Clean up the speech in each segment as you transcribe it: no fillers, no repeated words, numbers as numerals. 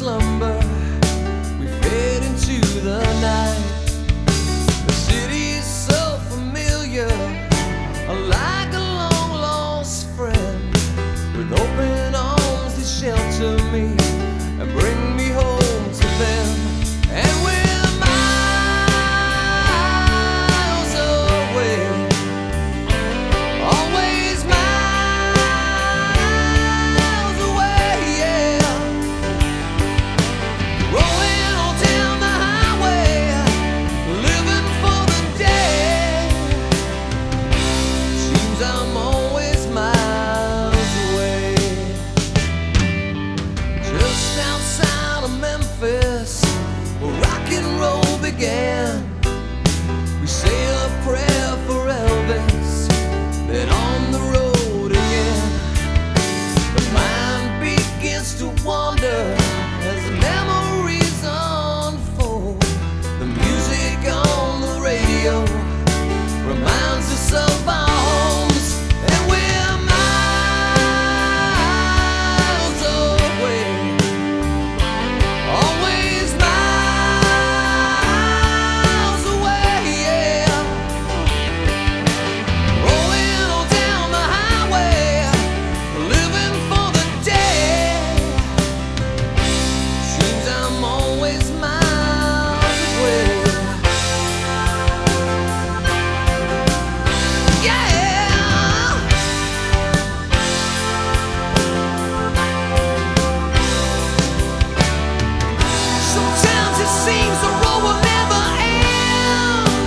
slumber, we fade into the night. The city's so familiar, like a long-lost friend, with open arms that shelter me and bring me home to them. And we're miles away, always miles away, yeah. Rolling on down the highway, living for the day. Seems I'm always miles away. Just outside of Memphis, where rock and roll began, we say a prayer for Elvis, then on the road again. The mind begins to wander as memories unfold. The music on the radio reminds us of our homes, and we're miles away, always miles away, yeah. Rolling on down the highway, living for the day. Seems I'm always miles away, yeah. Sometimes it seems the road will never end.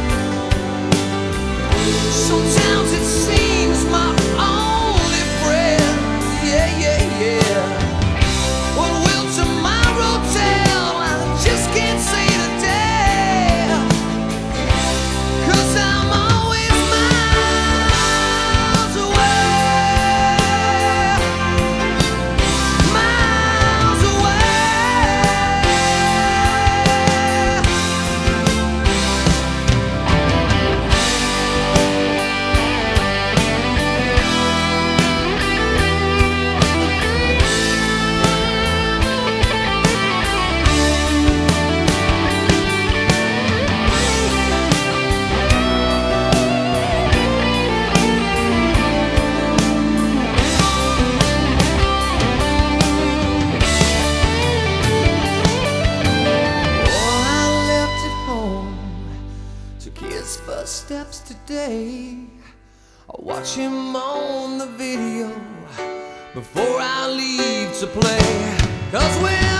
Sometimes it seems my only friend, yeah, yeah, yeah. What will tomorrow tell? I just can't say today, 'cause I'm always miles away, miles away. Oh, I left at home, took his first steps today. I watch him on the video before I leave to play, 'cause we're